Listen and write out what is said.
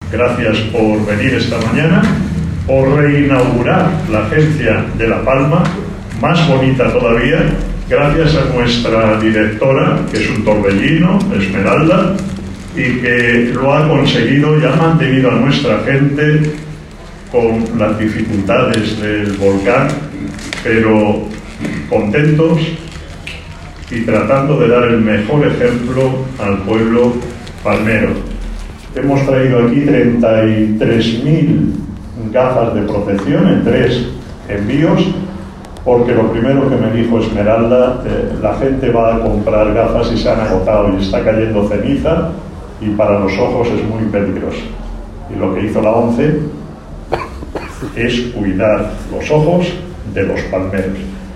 gracias por venir esta mañana, por reinaugurar la agencia de La Palma, más bonita todavía, gracias a nuestra directora, que es un torbellino, Esmeralda, y que lo ha conseguido y ha mantenido a nuestra gente con las dificultades del volcán, pero contentos y tratando de dar el mejor ejemplo al pueblo palmero. Hemos traído aquí 33.000 gafas de protección en 3 envíos, porque lo primero que me dijo Esmeralda, la gente va a comprar gafas y se han agotado y está cayendo ceniza y para los ojos es muy peligroso. Y lo que hizo la ONCE es cuidar los ojos de los palmeros.